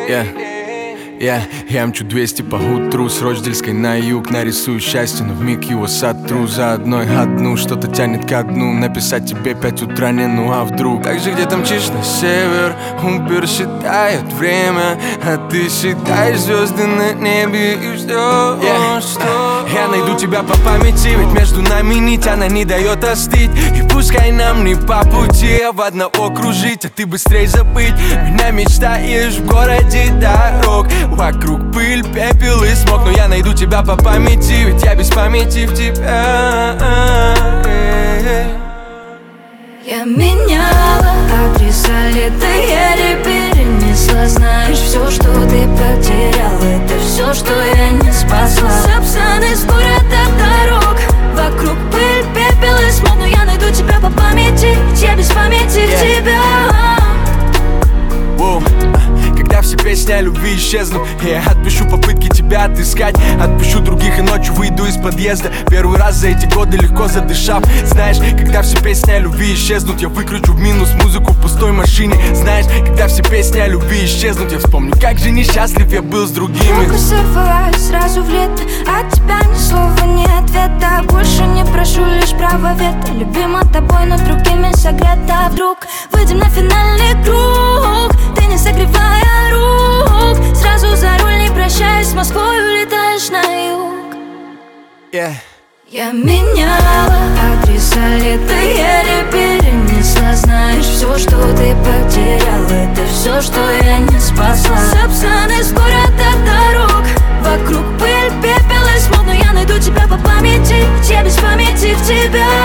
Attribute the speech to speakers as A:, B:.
A: Я мчу 200 по утру с Рочдельской на юг. Нарисую счастье, но вмиг его сотру. За одну что-то тянет ко дну. Написать тебе 5 утра не, ну а вдруг. Так же где-то мчишь на север, Убер считает время, а ты считаешь звезды на небе и ждешь, что я найду тебя по памяти, ведь между нами нить, она не дает остыть. И пускай нам не по пути, а в одного кружить, а ты быстрей забыть. Меня мечтаешь в городе дорог, вокруг пыль, пепел и смог. Но я найду тебя по памяти, ведь я без памяти в тебя.
B: Я меняла адреса, лето еле перенесла. Знаешь, все, что ты потерял, это все, что я не спасла. Сапсаны с города дорог, вокруг пыль, пепел и смог. Но я найду тебя по памяти, я без памяти в тебя.
A: Когда все песни о любви исчезнут, я отпишу попытки тебя отыскать. Отпущу других и ночью выйду из подъезда. Первый раз за эти годы легко задышав. Знаешь, когда все песни о любви исчезнут, я выключу в минус музыку в пустой машине. Знаешь, когда все песни о любви исчезнут, я вспомню, как же несчастлив я был с другими.
B: Руку сорвалась сразу в лето, от тебя ни слова, ни ответа. Больше не прошу, лишь право вето. Любима тобой, но другими согрета. Вдруг выйдем на финальный круг, ты не согревая рук. Сразу за руль, не прощаясь, с Москвой улетаешь на юг. Я меняла адреса, лето еле перенесла. Знаешь, все, что ты потерял, это все, что я не спасла. Сапсаны с города дорог, вокруг пыль, пепел и смог. Но я найду тебя по памяти, я без памяти в тебя.